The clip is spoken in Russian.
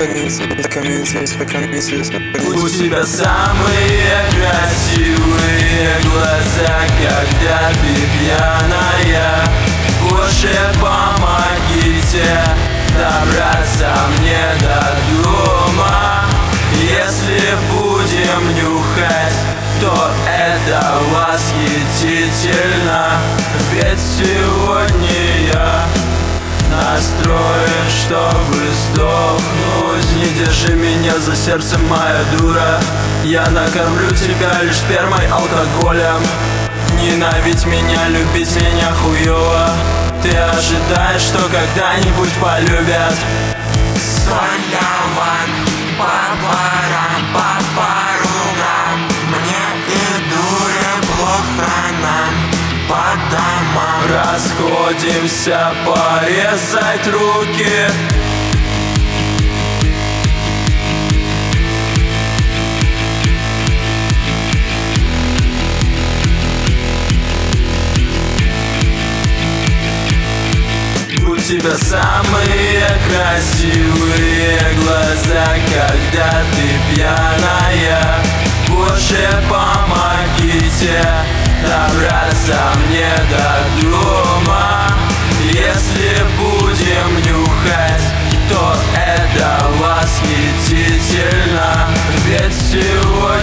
У тебя самые красивые глаза, когда ты пьяная. Боже, помогите добраться мне до дома. Если будем нюхать, то это восхитительно. Ведь сегодня я настроен, чтобы сдохнуть. Не держи меня за сердце, моя дура. Я накормлю тебя лишь спермой, алкоголем. Ненавидь меня, любить меня хуёво. Ты ожидаешь, что когда-нибудь полюбят. Соляван, по барам, по поругам. Мне и дуре плохо нам по домам. Расходимся порезать руки. У тебя самые красивые глаза, когда ты пьяная. Боже, помогите добраться мне до дома. Если будем нюхать, то это восхитительно. Ведь сегодня